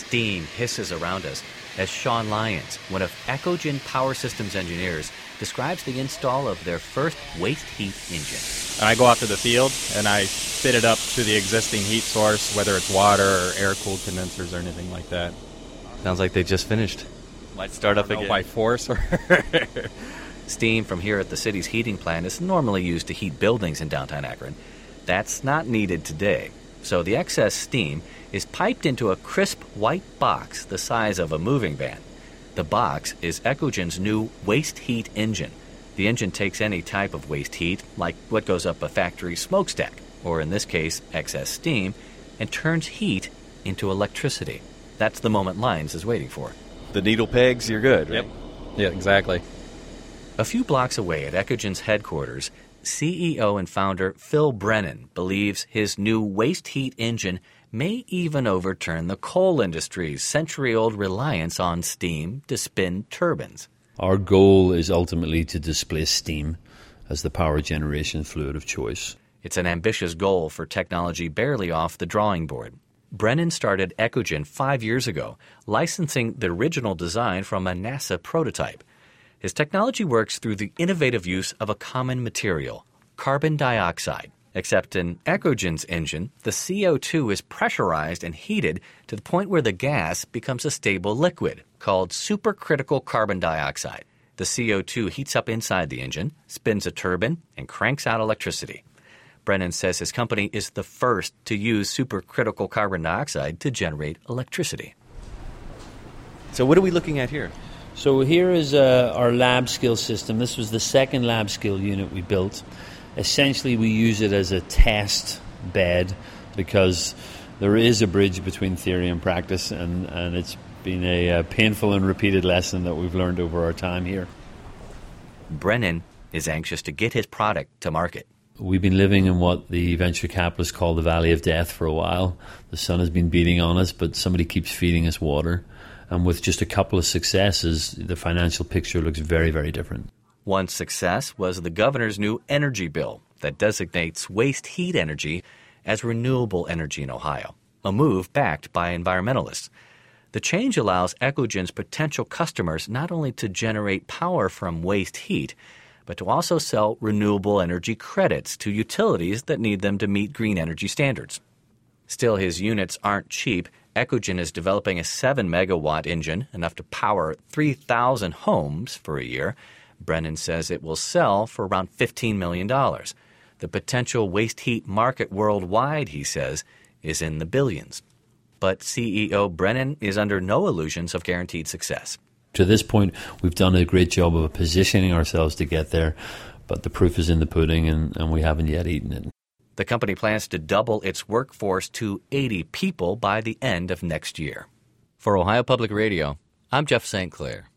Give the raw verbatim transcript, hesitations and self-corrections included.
Steam hisses around us as Sean Lyons, one of Ecogen Power Systems engineers, describes the install of their first waste heat engine. And I go out to the field and I fit it up to the existing heat source, whether it's water or air-cooled condensers or anything like that. Sounds like they just finished. Might start up again. By force or... Steam from here at the city's heating plant is normally used to heat buildings in downtown Akron. That's not needed today. So the excess steam is piped into a crisp white box the size of a moving van. The box is Ecogen's new waste heat engine. The engine takes any type of waste heat, like what goes up a factory smokestack, or in this case, excess steam, and turns heat into electricity. That's the moment Lyons is waiting for. The needle pegs, you're good, right? Yep. Yeah, exactly. A few blocks away at Ecogen's headquarters, C E O and founder Phil Brennan believes his new waste heat engine may even overturn the coal industry's century-old reliance on steam to spin turbines. Our goal is ultimately to displace steam as the power generation fluid of choice. It's an ambitious goal for technology barely off the drawing board. Brennan started Ecogen five years ago, licensing the original design from a NASA prototype. His technology works through the innovative use of a common material, carbon dioxide. Except in Ecogen's engine, the C O two is pressurized and heated to the point where the gas becomes a stable liquid called supercritical carbon dioxide. The C O two heats up inside the engine, spins a turbine, and cranks out electricity. Brennan says his company is the first to use supercritical carbon dioxide to generate electricity. So what are we looking at here? So here is uh, our lab skill system. This was the second lab skill unit we built. Essentially, we use it as a test bed because there is a bridge between theory and practice, and, and it's been a, a painful and repeated lesson that we've learned over our time here. Brennan is anxious to get his product to market. We've been living in what the venture capitalists call the valley of death for a while. The sun has been beating on us, but somebody keeps feeding us water. And with just a couple of successes, the financial picture looks very, very different. One success was the governor's new energy bill that designates waste heat energy as renewable energy in Ohio, a move backed by environmentalists. The change allows Ecogen's potential customers not only to generate power from waste heat, but to also sell renewable energy credits to utilities that need them to meet green energy standards. Still, his units aren't cheap. Ecogen is developing a seven megawatt engine, enough to power three thousand homes for a year. Brennan says it will sell for around fifteen million dollars. The potential waste heat market worldwide, he says, is in the billions. But C E O Brennan is under no illusions of guaranteed success. To this point, we've done a great job of positioning ourselves to get there, but the proof is in the pudding, and, and we haven't yet eaten it. The company plans to double its workforce to eighty people by the end of next year. For Ohio Public Radio, I'm Jeff Saint Clair.